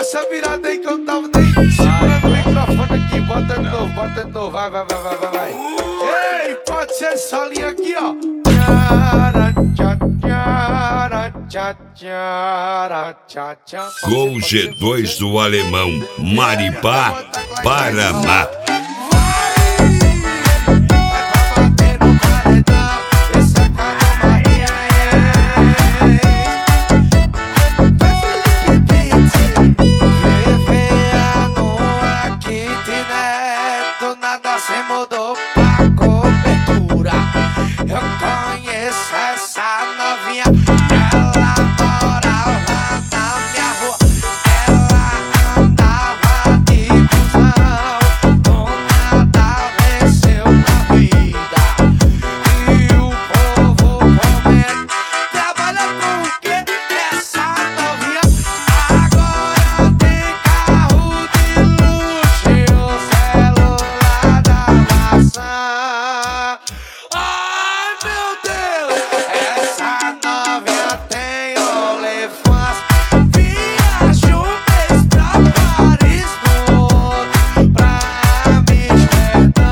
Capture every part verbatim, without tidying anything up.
essa virada aí que eu tava nem segurando o microfone aqui. Bota de novo, bota de novo, vai, vai, vai, vai, vai, vai. Ei, pode ser essa linha aqui, ó. Com o G dois do alemão Maribá, Paraná. Nada se mudou pra cobertura. Eu conheço essa novinha. Ela morava na minha rua. Ela andava de busão. Do nada venceu na vida. E o povo comendo. Trabalha com o quê? Essa novinha agora tem carro de luxo e o celular da maçã. Ai meu Deus, essa novinha tem OnlyFans. Viaja um mês pra Paris, no outro pra Amsterdã.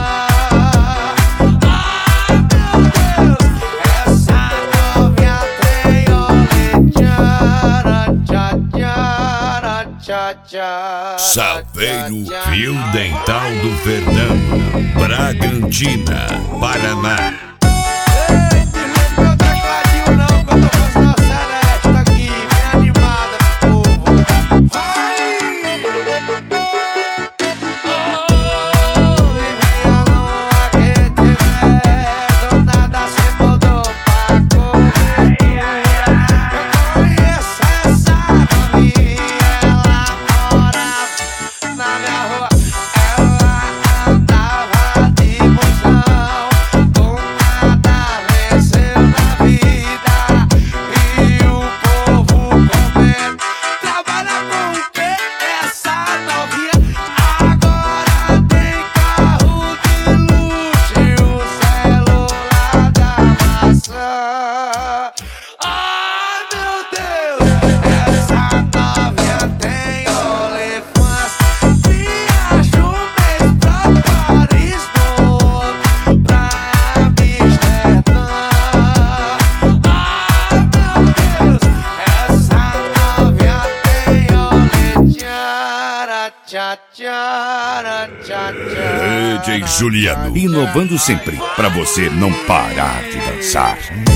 Ai meu Deus, essa novinha tem OnlyFans. Tchá, tchá, tchá, tchá. Saveiro Fio Dental do Fernando, Bragantina, Paraná. Ei, desliga meu tecladinho não, que eu tô fazendo a celeste aqui, bem animada pro povo. Vai! Oh, vivia numa que tiver, do nada se mudou pra cobertura. Eu conheço essa novinha, ela morava na minha rua. Ela andava de busão. Do nada venceu na vida. E o povo comendo. Trabalha com o quê? Essa novinha agora tem carro de luxo e o celular da maçã. Ai meu Deus, essa novinha tem OnlyFans. Viaja um mês pra Paris, no outro pra Amsterdã. Ai meu Deus, essa novinha tem OnlyFans. Tchá, tchá, tchá, tchá. D J Juliano, inovando sempre pra você não parar de dançar.